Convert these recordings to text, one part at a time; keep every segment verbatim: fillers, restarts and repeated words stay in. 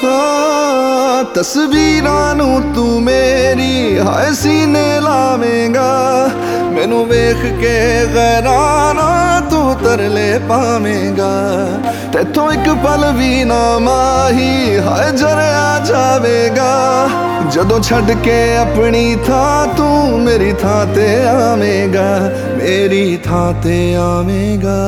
हाँ तस्वीरां नू तू मेरी हाय सीने लावेंगा, मैनू वेख के गैराना तू तरले पावेंगा। तैथों एक पल भी ना माही हाय जरिया जावेगा, जदों छड़ के अपनी थां तू मेरी थां ते आवेगा, मेरी थां ते आवेगा।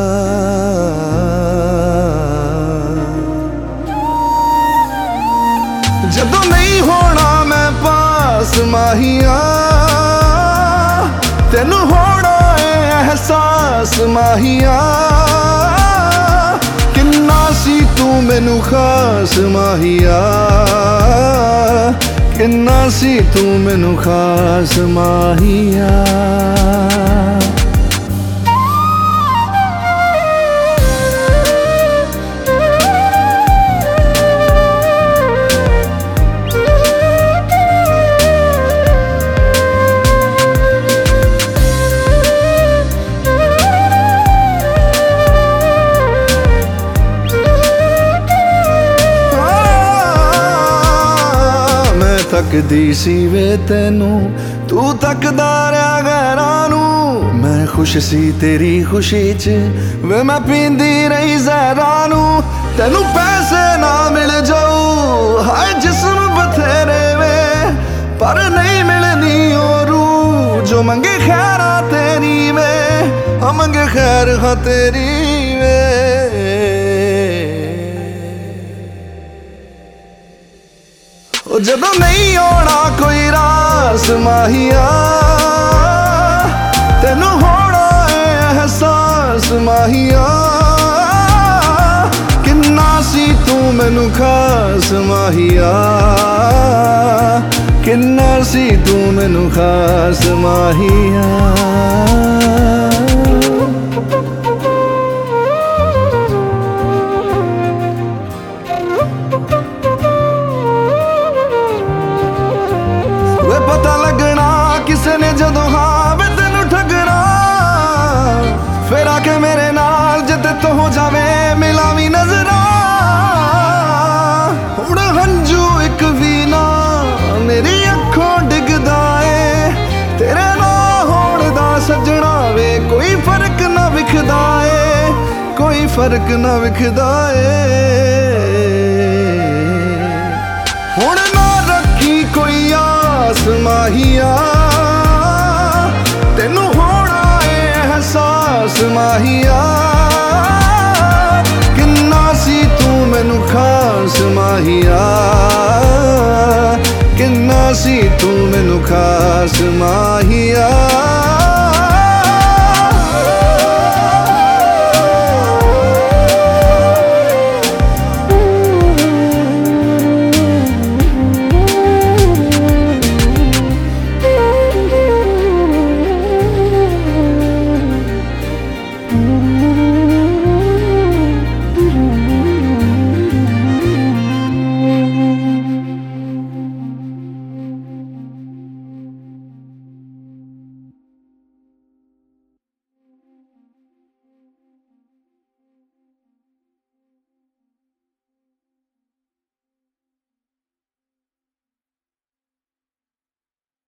जदों नहीं होना मैं पास माहिया, तेनू होना है एहसास माहिया। किन्ना सी तू मैनू खास माहिया, किन्ना सी तू मैनू खास माहिया। तकदी सी वे तेनू तू तकदा रहा गैरां नू, मैं खुश सी तेरी खुशी च वे मैं पींदी रही ज़हरां नू। तेनू पैसे ना मिल जाऊ हाय जिस्म बथेरे वे, पर नहीं मिलनी ओ रूह जो मंगे खैरा तेरी वे, हाँ मंगे खैर हाँ तेरी वे। जदों नहीं होना कोई रास माहिया, तेनू होना है एहसास माहिया। किन्ना सी तू मैनू खास माहिया, किन्ना सी तू मैनू खास माहिया। पता लगना किसे ने जदों हाँ वे तेनू ठगना, फिर आके मेरे नाल जिते तो हो जावे मिलावी नजरा। हुण हंजू एक भी ना मेरी अखों डिगदा ए, तेरे ना होण दा सजना वे कोई फर्क ना विखदा ए, कोई फर्क ना विखदा ए। हुण ना रखी कोई आस माहिया, तेनू होना है एहसास माहिया। किन्ना सी तू मैनू खास माहिया, किन्ना सी तू मैनू खास माहिया।